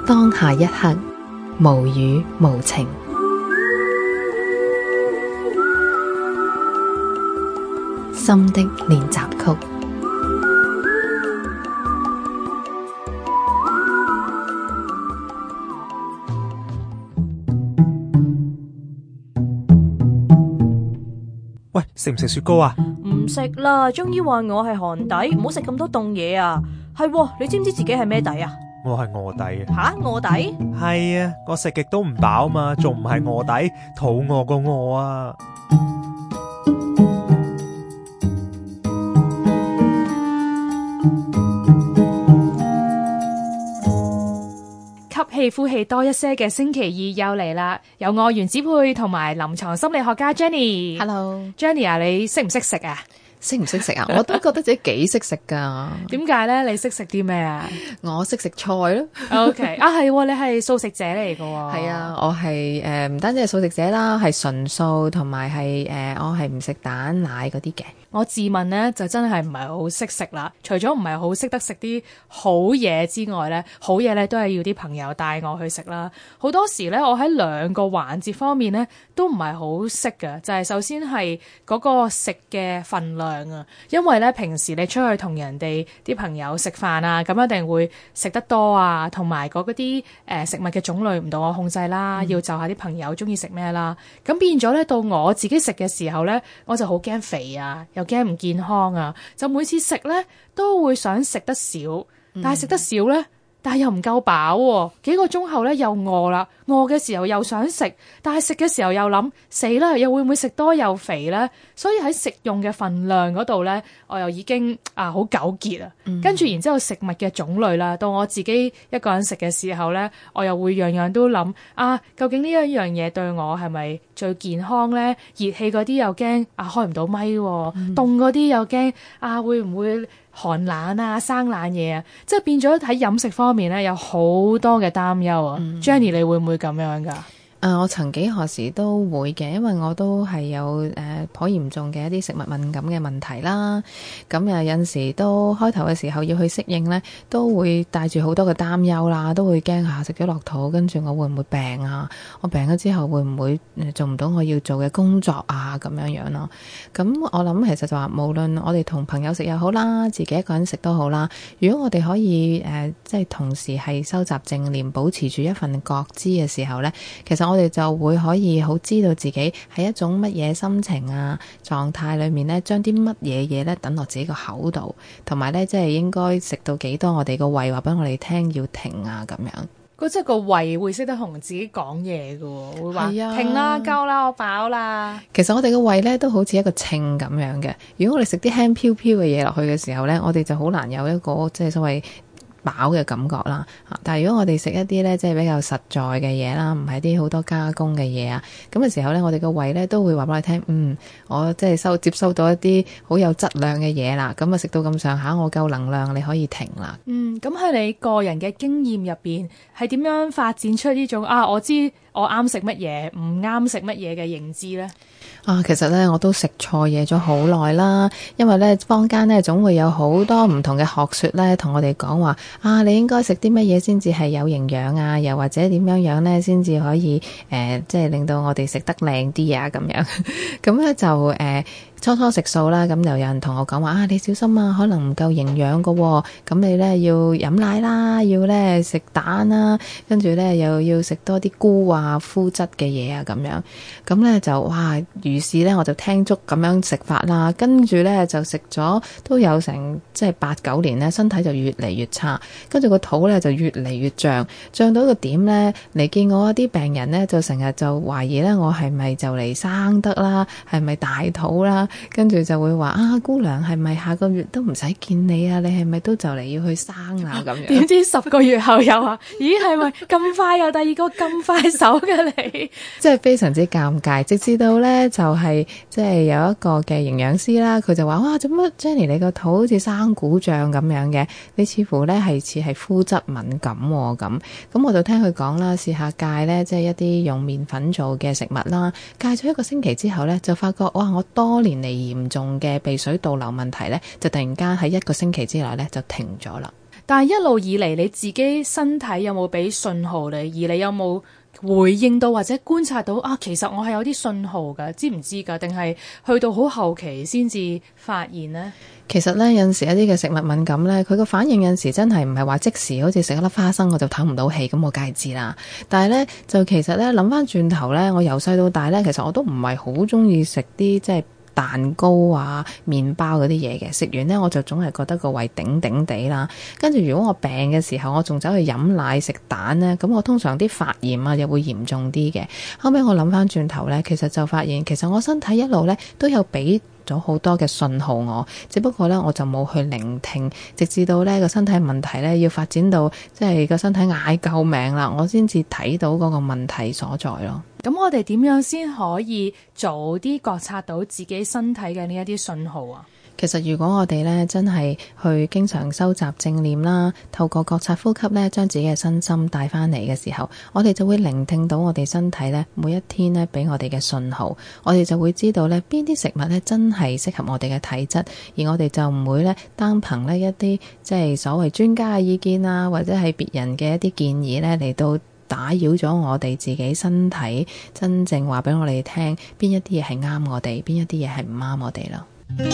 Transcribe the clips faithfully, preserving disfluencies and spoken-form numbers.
當下一刻，無語無情。心的練習曲。 喂，食唔食雪糕啊？ 唔食啦，中醫話我係寒底，唔好食咁多凍嘢啊。係喎，你知唔知自己係咩底啊？ 我係臥底啊。 吓，臥底？ 係啊，我食極都唔飽嘛，仲唔係臥底？肚餓個餓啊！ 吸氣呼氣多一些嘅星期二又嚟啦，有我原子配同埋臨床心理學家 Jenny。 Hello，Jenny 啊，你識唔識食啊？ 識唔識食啊？我都覺得自己幾識食噶。 點解咧？你識食啲咩啊？ 我識食菜咯。 OK 啊，係喎，你係素食者嚟噶喎。 係啊，我係誒唔單止係素食者啦，係純素同埋係誒我係唔食蛋奶嗰啲嘅。 我自問咧就真係唔係好識食啦，除咗唔係好識得食啲好嘢之外咧，好嘢咧都係要啲朋友帶我去食啦。好多時咧，我喺兩個環節方面咧都唔係好識嘅，就係、是、首先係嗰個食嘅份量啊，因為咧平時你出去同人哋啲朋友食飯啊，咁一定會食得多啊，同埋嗰啲誒食物嘅種類唔到我控制啦，嗯、要就下啲朋友中意食咩啦，咁變咗咧到我自己食嘅時候咧，我就好驚肥啊，又驚唔健康啊，就每次食咧都會想食得少，但係食得少咧，但係又唔夠飽喎，幾個鐘後咧又餓啦，餓嘅時候又想食，但係食嘅時候又諗死啦，又會唔會食多又肥咧？所以喺食用嘅份量嗰度咧，我又已經啊好糾結啊。嗯、跟住然之後食物嘅種類啦，到我自己一個人食嘅時候咧，我又會樣樣都諗啊，究竟呢一樣嘢對我係咪最健康咧？熱氣嗰啲又驚啊開唔到咪喎，凍嗰啲又驚啊會唔會寒冷啊生冷嘢啊？即係變咗喺飲食方面咧有好多嘅擔憂啊。嗯、Jenny 你會唔會咁樣㗎？ 誒、呃，我曾幾何時都會嘅，因為我都係有誒頗嚴重嘅一啲食物敏感嘅問題啦。咁誒有陣時都開頭嘅時候要去適應咧，都會帶住好多嘅擔憂啦，都會驚下食咗落肚，跟住我會唔會病啊？我病咗之後會唔會做唔到我要做嘅工作啊？咁樣樣咯。咁我諗其實就話，無論我哋同朋友食又好啦，自己一個人食都好啦。如果我哋可以誒、呃，即係同時係收集正念，保持住一份覺知嘅時候咧，其實我我哋就會可以好知道自己係一種乜嘢心情啊狀態裏面咧，將啲乜嘢嘢咧等落自己個口度，同埋咧即係應該食到幾多，我哋個胃話俾我哋聽要停啊咁樣。 嗰即係個胃會識得同自己講嘢㗎，會話、啊、停啦，夠啦，我飽啦。 其實我哋個胃咧都好似一個秤咁樣嘅，如果我哋食啲輕飄飄嘅嘢落去嘅時候咧，我哋就好難有一個即係所謂飽嘅感覺啦，但係如果我哋食一啲咧，即係比較實在嘅嘢啦，唔係啲好多加工嘅嘢啊，咁嘅時候咧，我哋個胃咧都會話俾你聽，嗯，我即係收接收到一啲好有質量嘅嘢啦，咁啊食到咁上下，我夠能量，你可以停啦。 嗯，咁喺你個人嘅經驗入邊，係點樣發展出呢種啊？我知我啱食乜嘢，唔啱食乜嘢嘅認知咧？ 啊，其實咧我都食錯嘢咗好耐啦，因為咧坊間咧總會有好多唔同嘅學說咧，同我哋講話啊，你應該食啲乜嘢先至係有營養啊，又或者點樣樣咧先至可以誒、呃，即係令到我哋食得靚啲啊咁樣，咁咧就誒。呃初初食素啦，咁就有人同我講話啊，你小心啊，可能唔夠營養㗎喎，咁你咧要飲奶啦，要咧食蛋啦，跟住咧又要食多啲菇啊、麩質嘅嘢啊咁樣，咁咧就哇，於是咧我就聽足咁樣食法啦，跟住咧就食咗都有成即係八九年咧，身體就越嚟越差，跟住個肚咧就越嚟越脹，脹到一個點咧，嚟見我一啲病人咧就成日就懷疑咧我係咪就嚟生得啦，係咪大肚啦？跟住就會話啊，姑娘係咪下個月都唔使見你啊？你係咪都就嚟要去生啊？咁樣點知十個月後又話，咦係咪咁快有第二個咁快手嘅你？ 即係非常之尷尬，直至到咧就係即係有一個嘅營養師啦，佢就話哇，做乜 Jenny 你個肚好似生鼓脹咁樣嘅？你似乎咧係似係膚質敏感喎咁。咁我就聽佢講啦，試下戒咧，即係一啲用麵粉做嘅食物啦。戒咗一個星期之後咧，就發覺哇，我多年嚟嚴重嘅鼻水倒流問題咧，就突然間喺一個星期之內咧就停咗啦。 但係一路以嚟你自己身體有冇俾信號你，而你有冇回應到或者觀察到啊？其實我係有啲信號㗎，知唔知㗎？定係去到好後期先至發現呢？ 其實咧有陣時一啲嘅食物敏感咧，佢個反應有陣時真係唔係話即時，好似食一粒花生我就唞唔到氣，咁我梗係知啦。但係咧就其實咧諗翻轉頭咧，我由細到大咧，其實我都唔係好中意食啲即係蛋糕啊、麵包嗰啲嘢嘅。食完咧我就總係覺得個胃頂頂地啦。跟住如果我病嘅時候，我仲走去飲奶食蛋咧，咁我通常啲發炎啊又會嚴重啲嘅。後尾我諗翻轉頭咧，其實就發現其實我身體一路咧都有俾咗好多嘅信號我，只不過咧我就冇去聆聽，直至到咧個身體問題咧要發展到即係個身體嗌救命啦，我先至睇到嗰個問題所在咯。 咁我哋點樣先可以早啲覺察到自己身體嘅呢一啲信號啊？ 其實如果我哋咧真係去經常收集正念啦，透過覺察呼吸咧，將自己嘅身心帶翻嚟嘅時候，我哋就會聆聽到我哋身體咧每一天咧俾我哋嘅信號，我哋就會知道咧邊啲食物咧真係適合我哋嘅體質，而我哋就唔會咧單憑呢一啲即係所謂專家嘅意見啊，或者係別人嘅一啲建議咧嚟到打擾咗我哋自己身體真正話俾我哋聽邊一啲嘢係啱我哋，邊一啲嘢係唔啱我哋咯。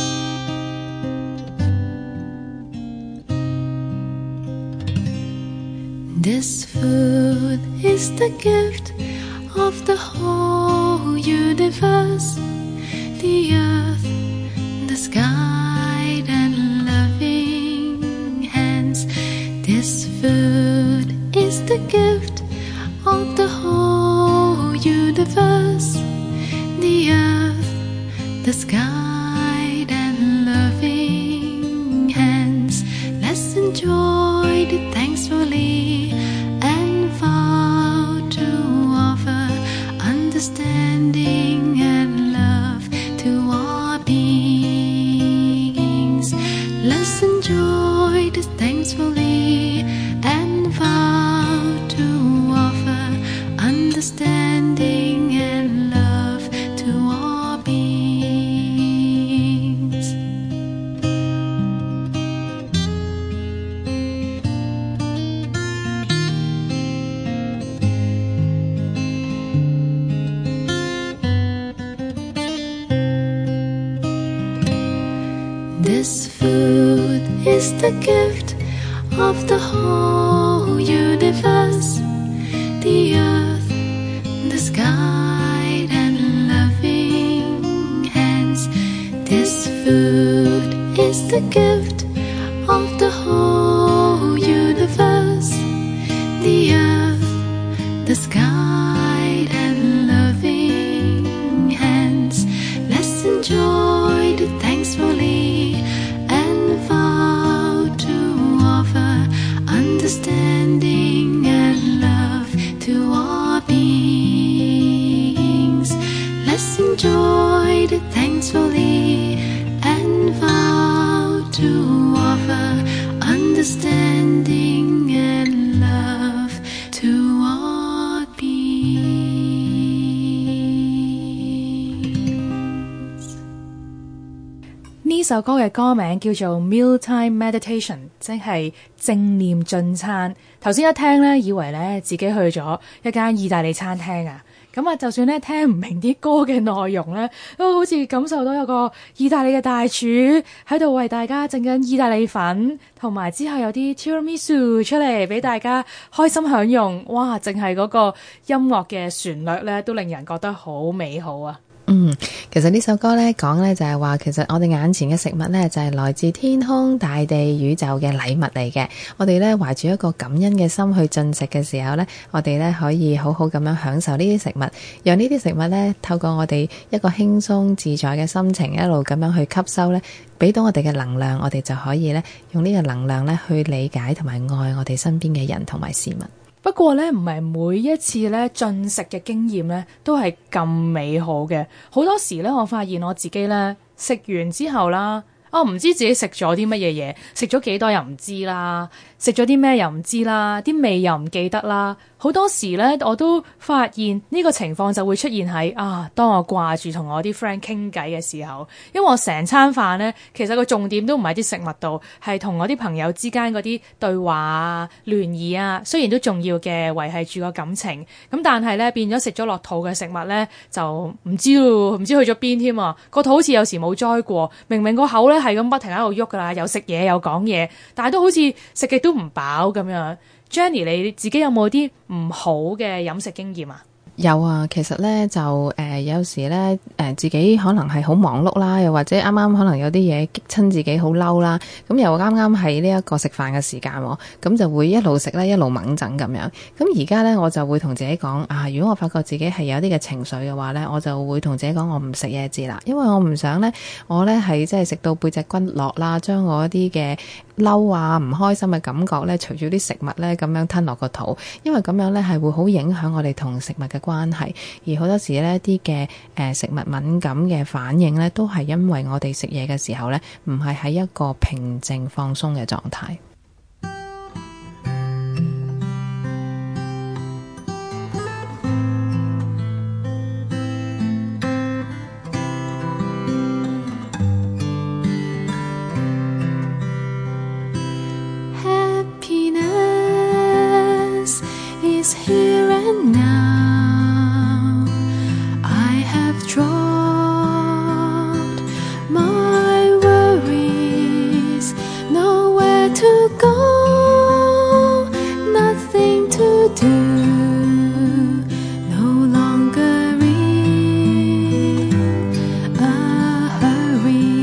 This food is the gift of the whole universe, the earth, the sky and loving hands. This food is the gift of the whole universe, the earth, the sky and loving hands. Let's enjoy it thankfully and vow to offer understanding and love to all beings. Let's enjoy it thankfully and vow to offer understanding and love to all beings. This food is the gift of the whole universe, the earth, the sky and loving hands. This food is the gift of the whole universe, the earth, the sky and loving hands. Let's enjoy it thankfully and vow to offer understanding and love to all beings. Let's enjoy it thankfully and vow to offer understanding and love to all beings. 呢首歌嘅歌名叫做 Mealtime Meditation， 即係正念進餐。頭先一聽咧，以為咧自己去咗一間意大利餐廳啊！咁啊，就算咧聽唔明啲歌嘅內容咧，都好似感受到有個意大利嘅大廚喺度為大家整緊意大利粉，同埋之後有啲 tiramisu 出嚟俾大家開心享用。哇！淨係嗰個音樂嘅旋律咧，都令人覺得好美好啊！ 嗯，其實呢首歌咧講咧就係話，其實我哋眼前嘅食物咧就係來自天空、大地、宇宙嘅禮物嚟嘅。我哋咧懷住一個感恩嘅心去進食嘅時候咧，我哋咧可以好好咁樣享受呢啲食物，讓呢啲食物咧透過我哋一個輕鬆自在嘅心情，一路咁樣去吸收咧，俾到我哋嘅能量，我哋就可以咧用呢個能量咧去理解同埋愛我哋身邊嘅人同埋事物。 不過咧，唔係每一次咧進食嘅經驗咧都係咁美好嘅。好多時咧，我發現我自己咧食完之後啦，我唔知自己食咗啲乜嘢嘢，食咗幾多又唔知啦。 食咗啲咩又唔知啦，啲味又唔記得啦。好多時咧，我都發現呢個情況就會出現喺啊，當我掛住同我啲 friend 傾偈嘅時候，因為我成餐飯咧，其實個重點都唔喺啲食物度，係同我啲朋友之間嗰啲對話啊、聯誼啊，雖然都重要嘅，維繫住個感情。咁但係咧，變咗食咗落肚嘅食物咧，就唔知唔知去咗邊添啊！個肚好似有時冇栽過，明明個口咧係咁不停喺度喐噶啦，又食嘢又講嘢，但係都好似食極都唔飽咁樣。Jenny，你自己有冇啲唔好嘅飲食經驗啊？ 有啊，其實咧就誒、呃、有時咧誒、呃、自己可能係好忙碌啦，又或者啱啱可能有啲嘢激親自己好嬲啦，咁又啱啱係呢一個食飯嘅時間喎，咁就會一路食咧一路猛整咁樣。咁而家咧我就會同自己講啊，如果我發覺自己係有啲嘅情緒嘅話咧，我就會同自己講我唔食嘢字啦，因為我唔想咧我咧係即係食到背脊骨落啦，將我一啲嘅嬲啊唔開心嘅感覺咧隨住啲食物咧咁樣吞落個肚，因為咁樣咧係會好影響我哋同食物嘅關係，而好多時呢啲嘅誒食物敏感嘅反應呢，都係因為我哋食嘢嘅時候呢，唔係喺一個平靜放鬆嘅狀態。 Happiness is here and now. I have dropped my worries, nowhere to go, nothing to do, no longer in a hurry.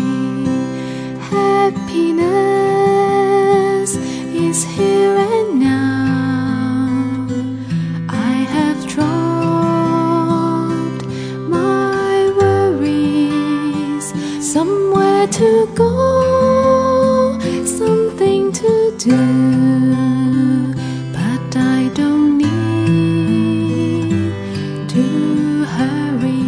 Happiness is here and now. I have dropped my worries, somewhere to go, something to do, but I don't need to hurry.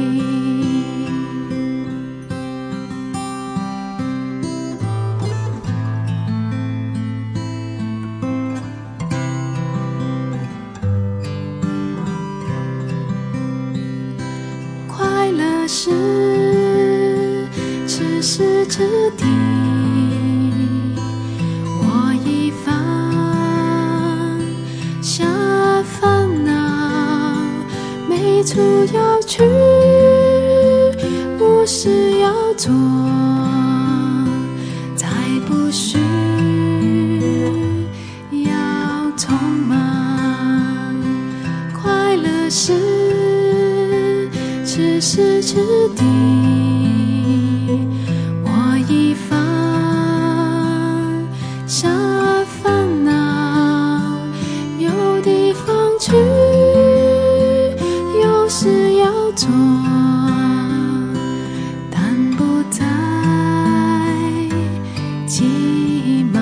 快乐是此时此地，我已放下烦恼，没处要去，无事要做，再不需要匆忙。快乐是此时此地，我已放下烦恼，有地方去，有事要做，但不再急忙。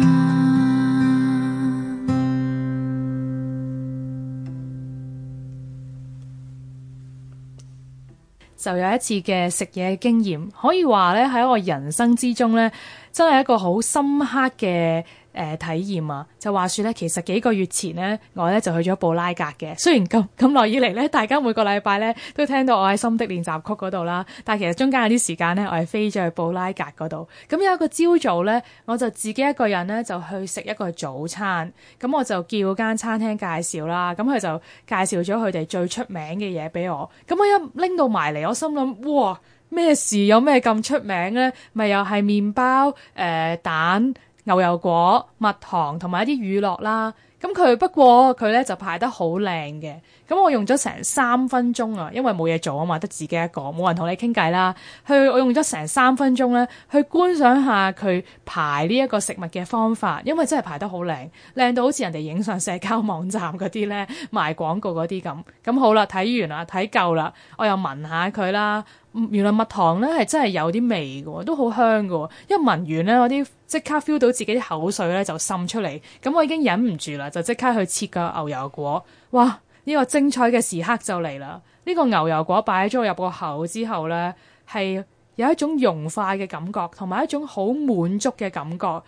就有一次嘅食嘢經驗，可以話咧喺我人生之中咧，真係一個好深刻嘅誒、呃、體驗啊！就話說咧，其實幾個月前咧，我咧就去咗布拉格嘅。雖然咁咁耐以嚟咧，大家每個禮拜咧都聽到我喺心的練習曲嗰度啦，但係其實中間有啲時間咧，我係飛咗去布拉格嗰度。咁有一個朝早咧，我就自己一個人咧就去食一個早餐。咁我就叫間餐廳介紹啦，咁佢就介紹咗佢哋最出名嘅嘢俾我。咁我一拎到埋嚟，我心諗哇！咩事有咩咁出名呢？咪又係麵包、誒、呃、蛋、牛油果、蜜糖同埋一啲乳酪啦。咁佢不過佢咧就排得好靚嘅。咁我用咗成三分鐘啊，因為冇嘢做啊嘛，得自己一個，冇人同你傾偈啦。去我用咗成三分鐘咧，去觀賞下佢排呢一個食物嘅方法，因為真係排得好靚，靚到好似人哋影上社交網站嗰啲咧賣廣告嗰啲咁。咁好啦，睇完啦，睇夠啦，我又聞下佢啦。原來蜜糖咧係真係有啲味嘅，都好香嘅。一聞完咧，我啲即刻 feel 到自己啲口水咧就滲出嚟。咁我已經忍唔住啦，就即刻去切個牛油果。哇！呢個精彩嘅時刻就嚟啦！呢個牛油果擺咗入個口之後咧，係有一種融化嘅感覺，同埋一種好滿足嘅感覺。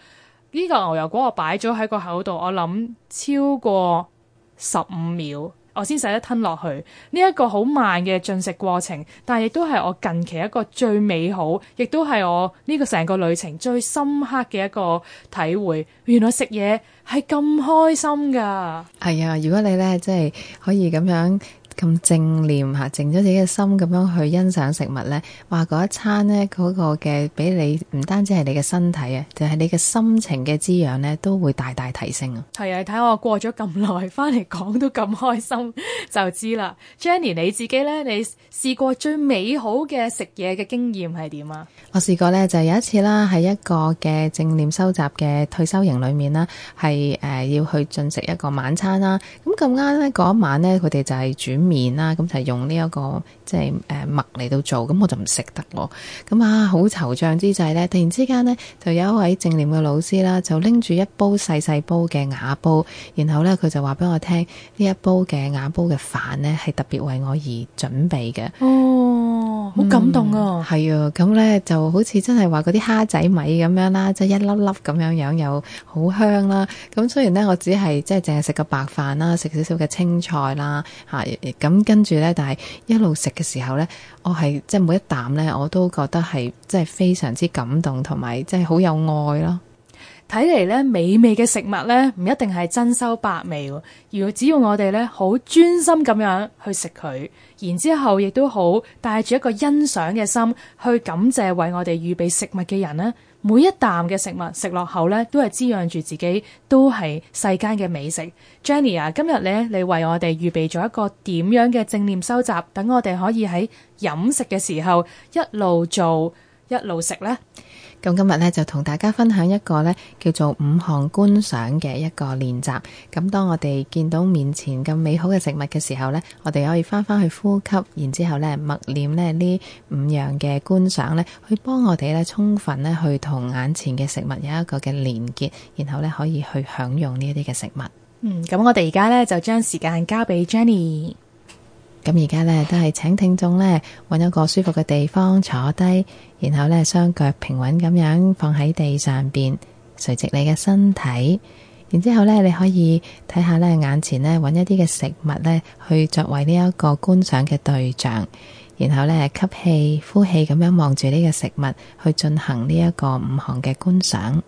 呢個牛油果我擺咗喺個口度，我諗超過十五秒，我先捨得吞落去。呢一個好慢嘅進食過程，但係亦都係我近期一個最美好，亦都係我呢個成個旅程最深刻嘅一個體會。原來食嘢係咁開心噶。 係啊，如果你咧即係可以咁樣咁正念嚇，靜咗自己嘅心咁樣去欣賞食物咧，話嗰一餐咧嗰個嘅俾你唔單止係你嘅身體啊，就係你嘅心情嘅滋養咧，都會大大提升啊！ 係啊，睇我過咗咁耐，翻嚟講都咁開心，就知啦。Jenny 你自己咧，你試過最美好嘅食嘢嘅經驗係點啊？ 我試過咧，就有一次啦，喺一個嘅正念修習嘅退休營裏面啦，係誒、呃、要去進食一個晚餐啦。咁咁啱咧，嗰一晚咧，佢哋就係煮麵啦，咁就用呢、這、一個即係誒麥嚟到做，咁我就唔食得喎。咁啊，好惆悵之際咧，突然之間咧，就有一位正念嘅老師啦，就拎住一煲細細煲嘅瓦煲，然後咧佢就話俾我聽，呢一煲嘅瓦煲嘅飯咧係特別為我而準備嘅。 哦，好感動啊！ 係、嗯、啊，咁咧就好似真係話嗰啲蝦仔米咁樣啦，即係一粒粒咁樣樣又好香啦。咁雖然咧我只係即係淨係食個白飯啦，食少少嘅青菜啦，嚇咁跟住咧，但係一路食嘅時候咧，我係即係每一啖咧，我都覺得係即係非常之感動，同埋即係好有愛咯。 睇嚟咧，美味嘅食物咧，唔一定係珍饈百味喎。如果只要我哋咧好專心咁樣去食佢，然之後亦都好帶住一個欣賞嘅心去感謝為我哋預備食物嘅人咧，每一啖嘅食物食落口咧，都係滋養住自己，都係世間嘅美食。Jenny 啊，今日咧你為我哋預備咗一個點樣嘅正念修習，等我哋可以喺飲食嘅時候一路做一路食呢？ 咁今日咧就同大家分享一個咧叫做五項觀賞嘅一個練習。咁當我哋見到面前咁美好嘅食物嘅時候咧，我哋可以翻翻去呼吸，然之後咧默念咧呢五樣嘅觀賞咧，去幫我哋咧充分咧去同眼前嘅食物有一個嘅連結，然後咧可以去享用呢一啲嘅食物。 嗯，咁我哋而家咧就將時間交俾 Jenny。 咁而家咧都係請聽眾咧揾一個舒服嘅地方坐低，然後咧雙腳平穩咁樣放喺地上邊，垂直你嘅身體。然之後咧你可以睇下咧眼前咧揾一啲嘅食物咧去作為呢一個觀賞嘅對象，然後咧吸氣呼氣咁樣望住呢個食物去進行呢一個五項嘅觀賞。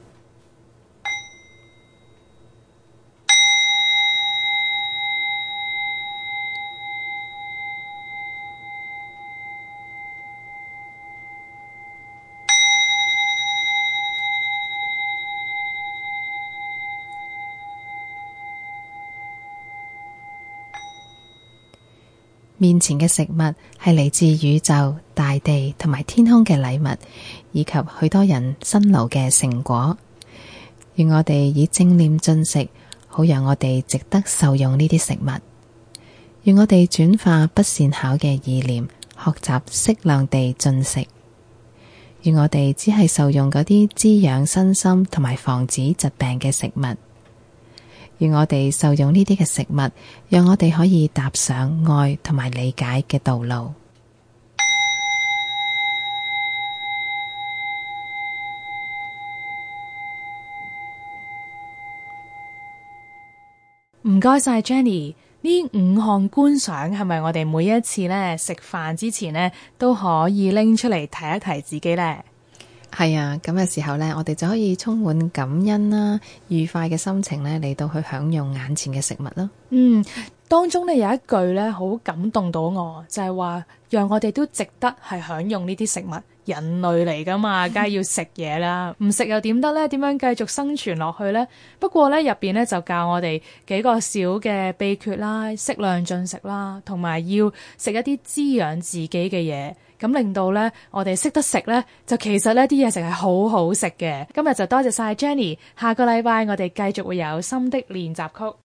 面前嘅食物係嚟自宇宙、大地同埋天空嘅禮物，以及許多人辛勞嘅成果。願我哋以正念進食，好讓我哋值得受用呢啲食物。願我哋轉化不善巧嘅意念，學習適量地進食。願我哋只係受用嗰啲滋養身心同埋防止疾病嘅食物。願我哋受用呢啲嘅食物，讓我哋可以踏上愛同埋理解嘅道路。 唔該晒 Jenny， 呢五項觀賞係咪我哋每一次咧食飯之前咧都可以拎出嚟提一提自己呢？ 係啊，咁嘅時候呢，我哋就可以充滿感恩啦、愉快嘅心情呢嚟到去享用眼前嘅食物咯。 嗯，當中呢有一句呢好感動到我，就係話讓我哋都值得係享用呢啲食物。人類嚟噶嘛，梗係要食嘢啦，唔食又點得呢？點樣繼續生存落去呢？不過呢，入邊呢就教我哋幾個小嘅秘訣啦，適量進食啦，同埋要食一啲滋養自己嘅嘢，咁令到呢我哋識得食呢，就其實呢啲嘢食係好好食嘅。今日就多謝晒 Jenny，下個禮拜我哋繼續會有心的練習曲。